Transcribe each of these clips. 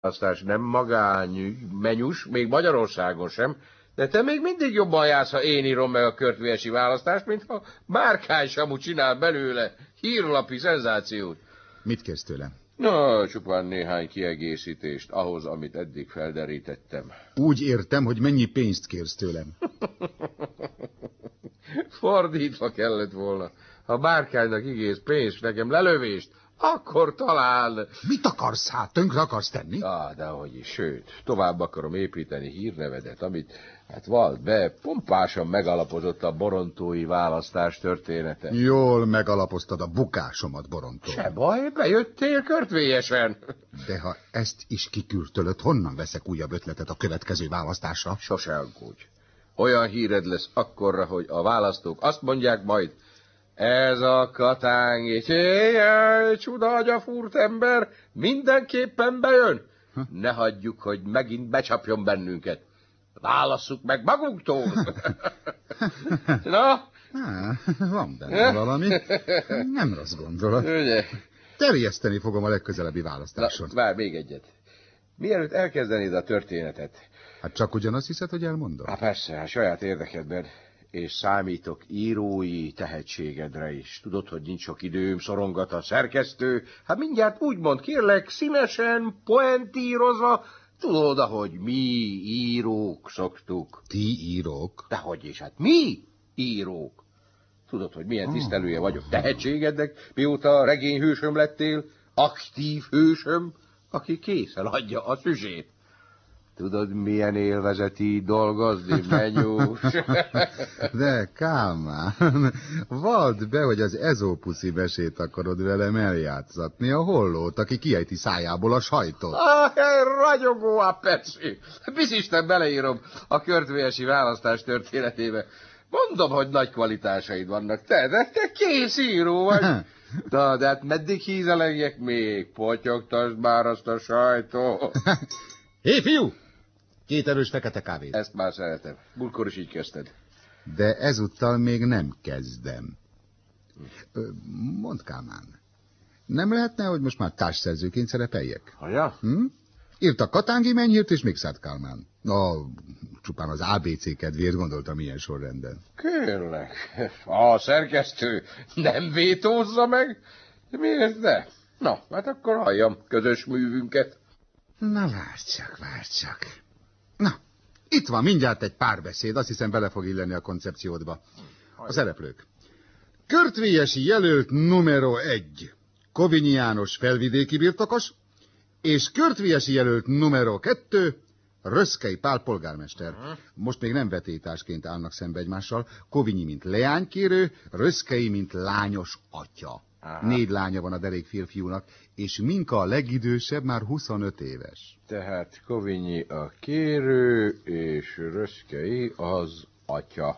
választás nem magányügy, menyus, még Magyarországon sem, de te még mindig jobban jársz, ha én írom meg a körtvési választást, mintha Márkány Samu csinál belőle hírlapi szenzációt. Mit kérsz tőlem? Na, csupán néhány kiegészítést ahhoz, amit eddig felderítettem. Úgy értem, hogy mennyi pénzt kérsz tőlem. Fordítva kellett volna. Ha Márkánynak ígérsz pénzt, nekem lelövést, akkor talán... Mit akarsz hát? Tönkre akarsz tenni? Dehogy is, sőt, tovább akarom építeni hírnevedet, amit, vald be, pompásan megalapozott a borontói választás története. Jól megalapoztad a bukásomat, Borontó. Se baj, bejöttél körtvélyesen. De ha ezt is kikürtölöd, honnan veszek újabb ötletet a következő választásra? Sose aggódj. Olyan híred lesz akkorra, hogy a választók azt mondják majd, ez a Katángi, csuda agyafúrt ember, mindenképpen bejön. Ne hagyjuk, hogy megint becsapjon bennünket. Válasszuk meg magunktól. Na? Van benne valami. Nem rossz gondolat. Ugye? Terjeszteni fogom a legközelebbi választáson. Várj, még egyet. Mielőtt elkezdenéd a történetet. Hát csak ugyanazt hiszed, hogy elmondom? Persze, a saját érdekedben. És számítok írói tehetségedre is. Tudod, hogy nincs sok időm, szorongat a szerkesztő. Mindjárt úgy mond, kérlek, színesen, poentírozva. Tudod, ahogy mi írók szoktuk. Ti írók? Dehogy is, mi írók. Tudod, hogy milyen tisztelője vagyok tehetségednek, mióta regényhősöm lettél, aktív hősöm, aki készen adja a szüzsét. Tudod, milyen élvezet így dolgozni, menyús? De, Kálmán, vald be, hogy az Ezópuszi mesét akarod velem eljátszatni, a hollót, aki kiejti szájából a sajtot. Ragyogó a persze. Bizisten beleírom a körtvélyesi választás történetébe. Mondom, hogy nagy kvalitásaid vannak. Te kész író vagy. De hát meddig hízelegjek még? Potyogtasd már azt a sajtot. Hé, fiú! 2 erős fekete kávét. Ezt már szeretem. Múltkor is így kezdted. De ezúttal még nem kezdem. Mondd, Kálmán, nem lehetne, hogy most már társszerzőként szerepeljek? Ja? Írta Katángi Menyhírt és Mikszát Kálmán. Csupán az ABC kedvéért gondoltam ilyen sorrenden. Kérlek, a szerkesztő nem vétózza meg? Miért ne? Na, akkor halljam közös művünket. Na, várj csak. Na, itt van mindjárt egy párbeszéd, azt hiszem bele fog illeni a koncepciódba. A szereplők. Körtvélyesi jelölt numero 1, Kovinyi János felvidéki birtokos, és körtvélyesi jelölt numero 2, Röszkei Pál polgármester. Most még nem vetétásként állnak szembe egymással. Kovinyi, mint leánykérő, Röszkei, mint lányos atya. 4 lánya van a derék férfiúnak, és Minka a legidősebb, már 25 éves. Tehát Kovinyi a kérő, és Röszkei az atya.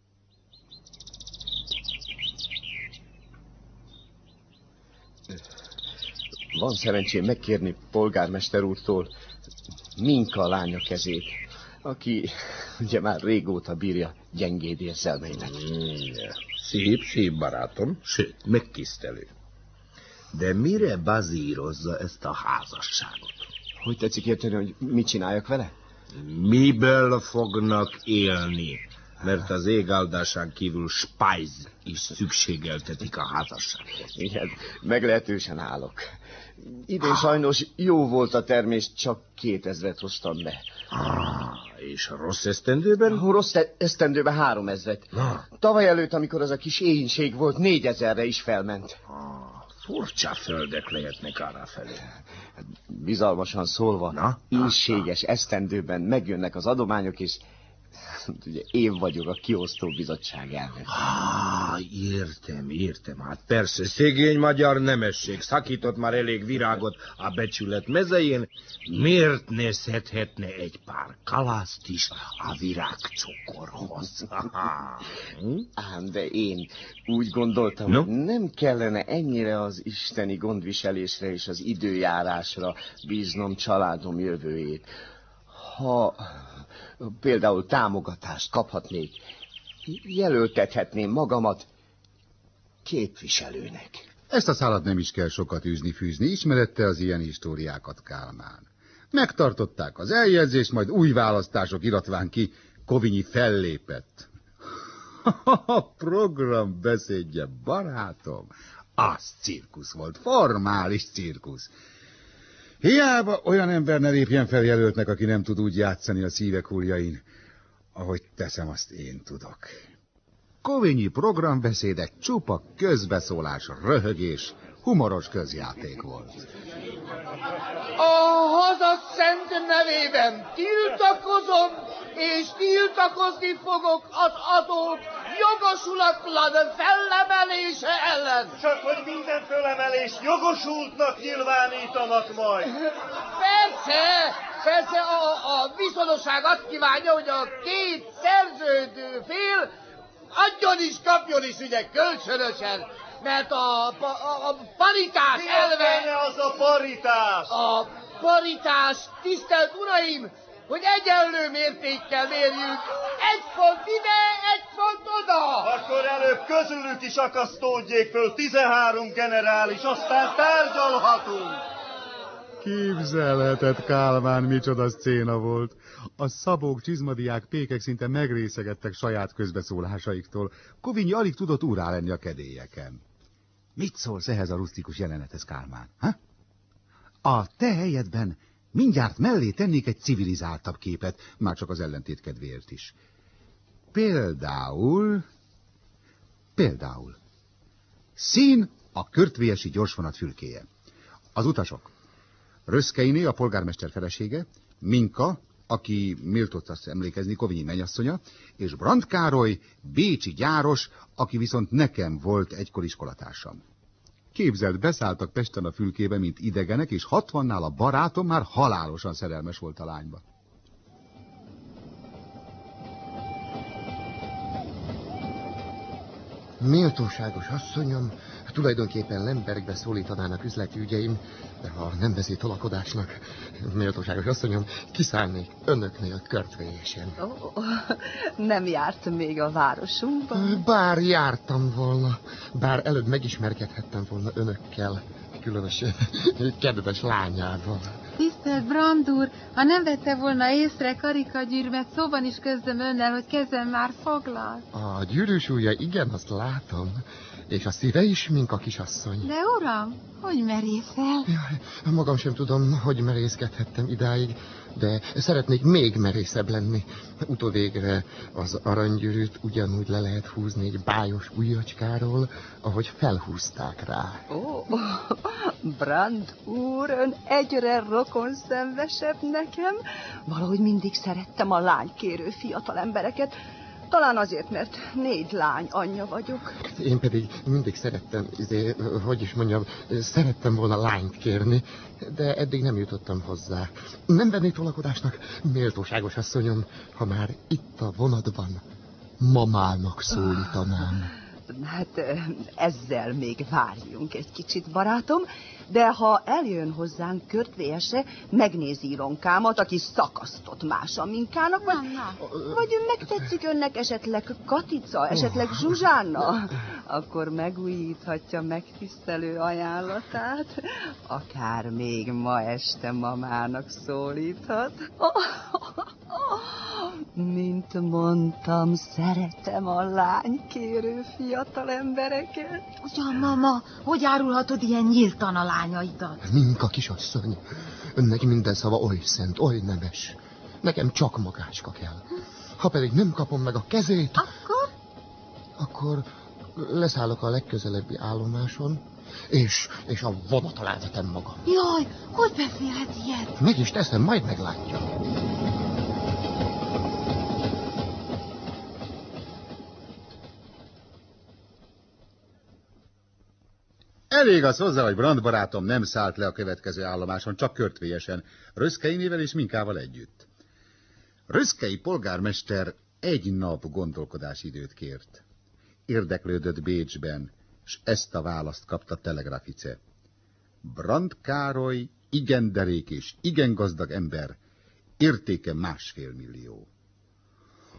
Van szerencsém megkérni polgármester úrtól Minka a lánya kezét, aki ugye már régóta bírja gyengéd érzelmeimet. Szép, barátom, sőt, megtisztelő. De mire bazírozza ezt a házasságot? Hogy tetszik érteni, hogy mit csináljak vele? Miből fognak élni? Mert az égáldásán kívül spájz is szükségeltetik a házasságot. Igen, meglehetősen állok. Idén sajnos jó volt a termés, csak 2000-et hoztam be. És a rossz esztendőben? Rossz esztendőben 3000-et. Tavaly előtt, amikor az a kis éhínség volt, 4000-re is felment. Furcsa földek lehetnek arrafelé. Bizalmasan szólva, ínséges esztendőben megjönnek az adományok, és ugye én vagyok a kiosztó bizottság elnök. Értem. Hát persze, szegény magyar nemesség szakított már elég virágot a becsület mezején. Miért ne szedhetne egy pár kalászt is a virágcukorhoz? Ám, de én úgy gondoltam, hogy nem kellene ennyire az isteni gondviselésre és az időjárásra bíznom családom jövőjét. Ha például támogatást kaphatnék, jelöltethetném magamat képviselőnek. Ezt a szálat nem is kell sokat űzni-fűzni, ismerette az ilyen históriákat, Kálmán. Megtartották az eljegyzést, majd új választások iratván ki Kovinyi fellépett. A program beszédje, barátom, az cirkusz volt, formális cirkusz. Hiába olyan ember ne lépjen fel jelöltnek, aki nem tud úgy játszani a szívek hulljain, ahogy teszem, azt én tudok. Kovinyi programbeszéde csupa közbeszólás, röhögés, humoros közjáték volt. A haza szent nevében tiltakozom, és tiltakozni fogok az adók jogosulatlan fellemelése ellen. Csak hogy minden fölemelés jogosultnak nyilvánítanak majd. Persze a viszonosság azt kívánja, hogy a két szerződő fél adjon is, kapjon is ugye kölcsönösen, mert a paritás elve... az a paritás? A paritás, tisztelt uraim, hogy egyenlő mértékkel mérjük. Egy font ide, egy font oda. Akkor előbb közülük is akasztódjék föl 13 generális, aztán tárgyalhatunk. Képzelhetett, Kálmán, micsoda szcéna volt. A szabók, csizmadiák, pékek szinte megrészegettek saját közbeszólásaiktól. Kovinyi alig tudott úrrá lenni a kedélyeken. Mit szólsz ehhez a rusztikus jelenethez, Kálmán? Ha? A te helyedben mindjárt mellé tennék egy civilizáltabb képet, már csak az ellentét kedvéért is. Például... Szín a körtvélyesi gyorsvonat fülkéje. Az utasok: Röszkeiné, a polgármester felesége, Minka, aki méltott azt emlékezni, Kovinyi mennyasszonya, és Brand Károly, bécsi gyáros, aki viszont nekem volt egykor iskolatársam. Képzeld, beszálltak Pesten a fülkébe, mint idegenek, és 60-nál a barátom már halálosan szerelmes volt a lányba. Méltóságos asszonyom, tulajdonképpen Lembergbe szólítanának üzleti ügyeim, de ha nem veszi tolakodásnak, méltóságos asszonyom, kiszállnék önöknél körtvélyesen. Nem járt még a városunkban? Bár jártam volna, bár előbb megismerkedhettem volna önökkel, különös kedves lányával. Tisztelt Brand úr, ha nem vette volna észre karikagyűrűmet, szóban is közlöm önnel, hogy kezem már foglal. A gyűrűs ujja, igen, azt látom, és a szíve is, mint a kisasszony. De uram, hogy merészel? Jaj, magam sem tudom, hogy merészkedhettem idáig, de szeretnék még merészebb lenni. Utóvégre az aranygyűrűt ugyanúgy le lehet húzni egy bájos ujjacskáról, ahogy felhúzták rá. Brand úr, ön egyre rokonszenvesebb nekem. Valahogy mindig szerettem a lánykérő fiatal embereket. Talán azért, mert 4 lány anyja vagyok. Én pedig mindig szerettem, szerettem volna lányt kérni, de eddig nem jutottam hozzá. Nem vennék tolakodásnak, méltóságos asszonyom, ha már itt a vonatban mamának szólítanám. Hát ezzel még várjunk egy kicsit, barátom, de ha eljön hozzánk körtvélyesre, megnézi Ilonkámat, aki szakasztott más a Minkának, vagy megtetszik önnek esetleg Katica, esetleg Zsuzsánna, akkor megújíthatja megtisztelő ajánlatát, akár még ma este mamának szólíthat. Mint mondtam, szeretem a lánykérő fiatal embereket. Ugyan, mama, hogy árulhatod ilyen nyíltan a lányaidat? Minka kisasszony, önnek minden szava oly szent, oly nemes. Nekem csak magácska kell. Ha pedig nem kapom meg a kezét... Akkor leszállok a legközelebbi állomáson, és a vonat alá vetem magam. Jaj, hogy beszélhet ilyet? Meg is teszem, majd meglátja. Elég az hozzá, hogy Brand barátom nem szállt le a következő állomáson, csak körtvélyesen, Röszkeinével és Minkával együtt. Röszkei polgármester 1 nap gondolkodási időt kért. Érdeklődött Bécsben, s ezt a választ kapta Telegrafice. Brand Károly igen derék és igen gazdag ember, értéke 1,5 millió.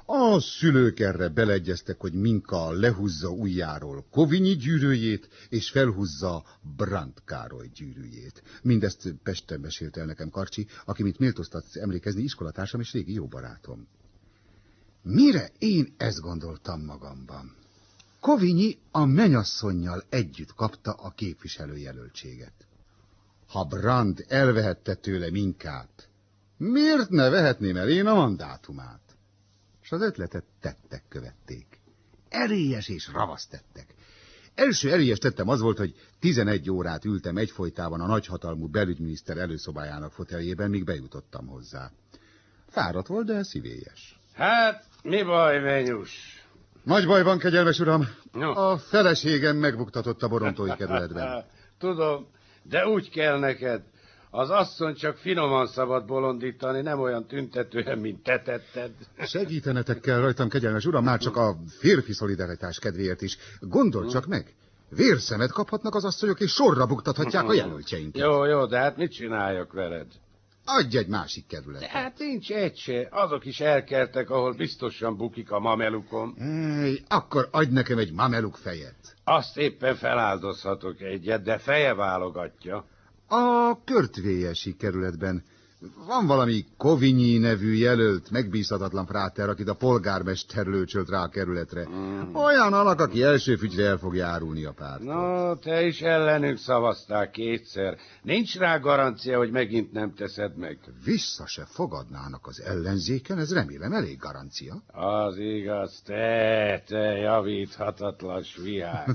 A szülők erre beleegyeztek, hogy Minka lehúzza ujjáról Kovinyi gyűrűjét, és felhúzza Brandt Károly gyűrűjét. Mindezt Pesten mesélte el nekem Karcsi, aki, mint méltóztatsz emlékezni, iskolatársam és régi jó barátom. Mire én ezt gondoltam magamban? Kovinyi a mennyasszonnyal együtt kapta a képviselőjelöltséget. Ha Brandt elvehette tőle Minkát, miért ne vehetném el én a mandátumát? És az ötletet tettek követték. Erélyes és ravasz tettek. Első erélyes tettem az volt, hogy 11 órát ültem egyfolytában a nagyhatalmú belügyminiszter előszobájának foteljében, míg bejutottam hozzá. Fáradt volt, de szívélyes. Hát, mi baj, Venyus? Nagy baj van, kegyelmes uram. No. A feleségem megbuktatott a Borontói kerületben. Tudom, de úgy kell neked. Az asszony csak finoman szabad bolondítani, nem olyan tüntetően, mint te tetted. Segítenetek kell rajtam, kegyelmes uram, már csak a férfi szolidaritás kedvéért is. Gondolj csak meg, vérszemet kaphatnak az asszonyok, és sorra buktathatják a jelöltjeinket. Jó, de hát mit csináljak veled? Adj egy másik kerületet. De hát nincs egy se. Azok is elkeltek, ahol biztosan bukik a mamelukom. Akkor adj nekem egy mameluk fejet. Azt éppen feláldozhatok egyet, de feje válogatja. A Körtvélyesi kerületben van valami Kovinyi nevű jelölt, megbízhatatlan fráter, akit a polgármester lőcsölt rá a kerületre. Olyan alak, aki első fügyre el fog járulni a pártól. No, te is ellenünk szavaztál kétszer. Nincs rá garancia, hogy megint nem teszed meg. Vissza se fogadnának az ellenzéken, ez remélem elég garancia. Az igaz, te javíthatatlan sviák.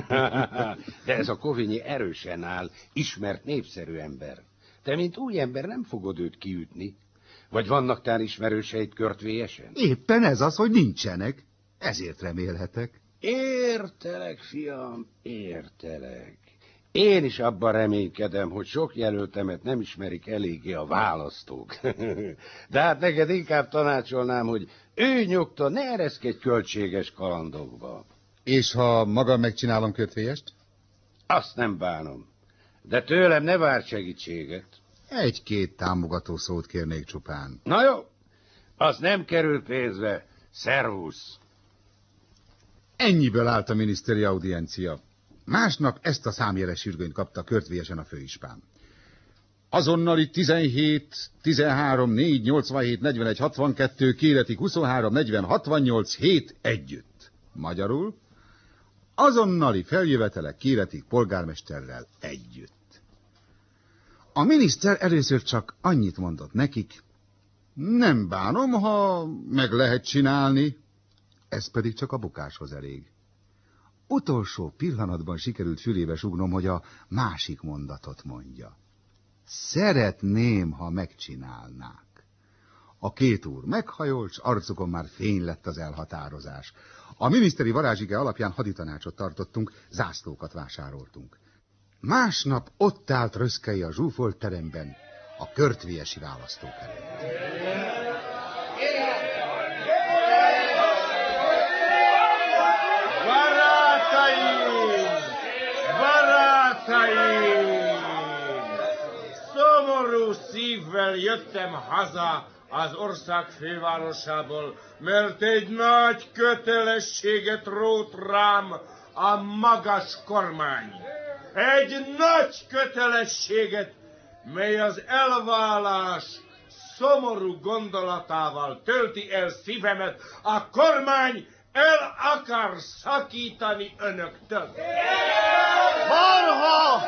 De ez a Kovinyi erősen áll, ismert népszerű ember. Te, mint új ember, nem fogod őt kiütni? Vagy vannak tár ismerőseid Körtvélyesen? Éppen ez az, hogy nincsenek. Ezért remélhetek. Értelek, fiam, értelek. Én is abban reménykedem, hogy sok jelöltemet nem ismerik eléggé a választók. De hát neked inkább tanácsolnám, hogy ő nyugta, ne ereszkedj költséges kalandokba. És ha magam megcsinálom Körtvélyest? Azt nem bánom. De tőlem ne várj segítséget. Egy-két támogató szót kérnék csupán. Na jó, az nem kerül pénzbe. Szervusz! Ennyiből állt a miniszteri audiencia. Másnap ezt a számjeles sürgönyt kapta Körtvélyesen a főispán. Azonnali 17, 13, 4, 87, 41, 62, kéreti 23, 40, 68, 7 együtt. Magyarul, azonnali feljövetelek kéretik polgármesterrel együtt. A miniszter először csak annyit mondott nekik, nem bánom, ha meg lehet csinálni, ez pedig csak a bukáshoz elég. Utolsó pillanatban sikerült fülébe sugnom, hogy a másik mondatot mondja. Szeretném, ha megcsinálnák. A két úr meghajolt, s arcukon már fény lett az elhatározás. A miniszteri varázsige alapján haditanácsot tartottunk, zászlókat vásároltunk. Másnap ott állt Röszkei a zsúfolt teremben, a körtvélyesi választók előtt. Barátaim! Szomorú szívvel jöttem haza az ország fővárosából, mert egy nagy kötelességet rótt rám a magas kormány. Egy nagy kötelességet, mely az elválás szomorú gondolatával tölti el szívemet. A kormány el akar szakítani önöktől. Marha!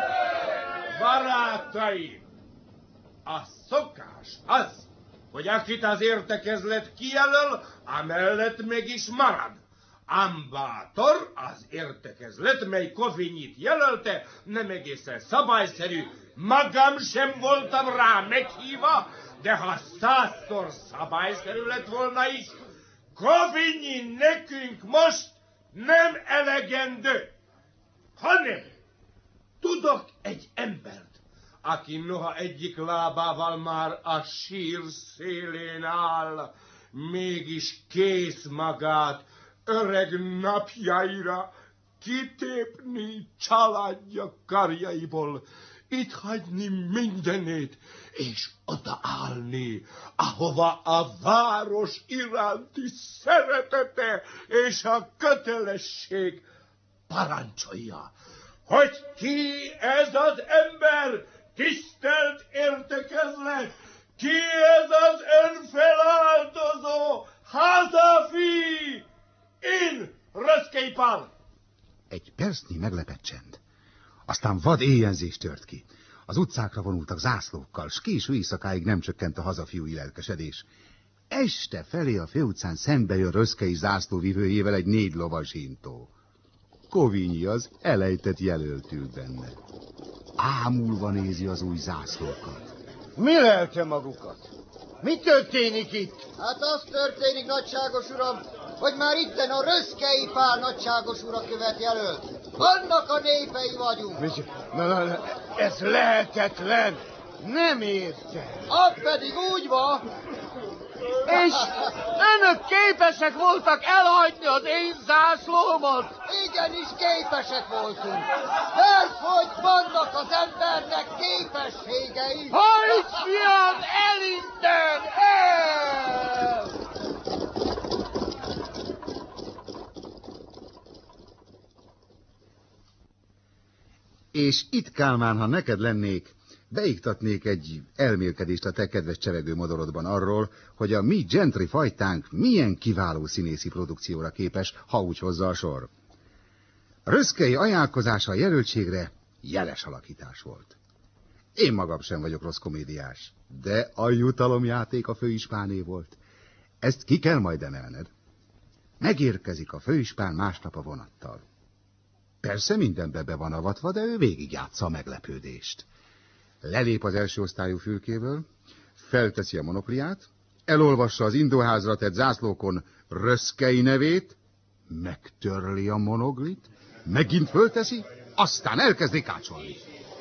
Barátaim, a szokás az, hogy akit az értekezlet kijelöl, amellett meg is marad. Ám bátor az értekezlet, mely Kovinyit jelölte, nem egészen szabályszerű. Magam sem voltam rá meghívva, de ha 100-szor szabályszerű lett volna is, Kovinyi nekünk most nem elegendő, hanem tudok egy embert, aki noha egyik lábával már a sír szélén áll, mégis kész magát öreg napjaira kitépni családja karjaiból, itt hagyni mindenét, és odaállni, ahova a város iránti szeretete és a kötelesség parancsolja. Hogy ki ez az ember, tisztelt értekezlet, ki ez az önfeláldozó házafi? Én, Röszkei Pál! Egy percnyi meglepett csend. Aztán vad éjjenzés tört ki. Az utcákra vonultak zászlókkal, s késő éjszakáig nem csökkent a hazafiúi lelkesedés. Este felé a főutcán szembe jön Röszkei zászlóvivőjével egy 4 lovas hintó. Kovinyi az elejtett jelölt ül benne. Ámulva nézi az új zászlókat. Mi lelte magukat? Mi történik itt? Hát az történik, nagyságos uram, hogy már itten a Röszkei Pál nagyságos urakövet jelölt. Annak a népei vagyunk. Na, ez lehetetlen. Nem értem. Az pedig úgy van, és önök képesek voltak elhagyni az én zászlómat? Igenis képesek voltunk. Mert hogy vannak az embernek képességei. Hajts, fiam, el innen! El! És itt, Kálmán, ha neked lennék, beiktatnék egy elmélkedést a te kedves cselegő modorodban arról, hogy a mi gentry fajtánk milyen kiváló színészi produkcióra képes, ha úgy hozza a sor. Röszkei ajánlkozása a jelöltségre jeles alakítás volt. Én magam sem vagyok rossz komédiás, de a jutalomjáték a főispáné volt. Ezt ki kell majd emelned. Megérkezik a főispán másnap a vonattal. Persze mindenbe be van avatva, de ő végigjátsza a meglepődést. Lelép az első osztályú fülkéből, felteszi a monopliát, elolvassa az indóházra tett zászlókon Röszkei nevét, megtörli a monoglit, megint fölteszi, aztán elkezdi kácsolni.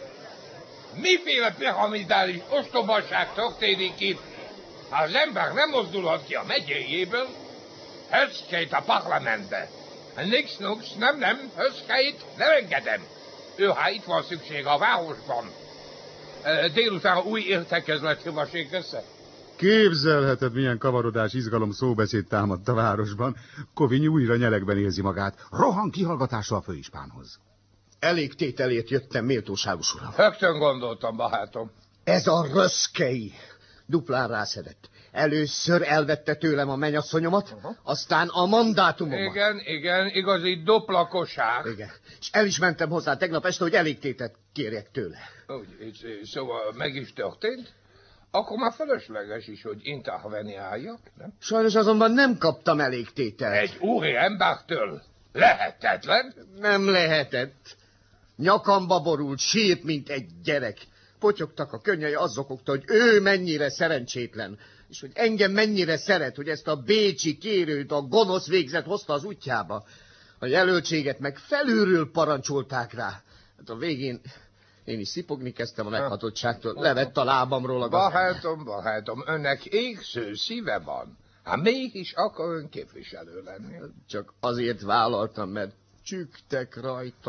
Miféle piramidális ostobaság történik itt? Ha az ember nem mozdulhat ki a megyéjéből, Höszkeit a parlamentbe. Nix, nem, Höszkeit nem engedem. Őhá itt van szükség a városban. Délután új értekezlet hívassék össze. Képzelheted, milyen kavarodás, izgalom, szóbeszéd támadt a városban. Kovinyi újra nyelekben érzi magát. Rohan kihallgatásra a főispánhoz. Elég tételért jöttem, méltóságos uram. Rögtön gondoltam, barátom. Ez a Röszkei duplán rászedett. Először elvette tőlem a mennyasszonyomat, aztán a mandátumomat. Igen, igazi doplakosság. Igen, és el is mentem hozzá tegnap este, hogy elég tétet kérjek tőle. Szóval meg is történt? Akkor már felesleges is, hogy interveniáljak, nem? Sajnos azonban nem kaptam elég tételt. Egy úri embertől? Lehetetlen? Nem lehetett. Nyakamba borult, sírt, mint egy gyerek. Potyogtak a könnyei azokokta, hogy ő mennyire szerencsétlen, és hogy engem mennyire szeret, hogy ezt a bécsi kérőt a gonosz végzet hozta az útjába. A jelöltséget meg felülről parancsolták rá. Hát a végén én is szipogni kezdtem a meghatottságtól, levett a lábamról a gazdány. Barátom, önnek égsző szíve van. Hát mégis akar ön képviselő lenni. Csak azért vállaltam, mert csügtek rajta.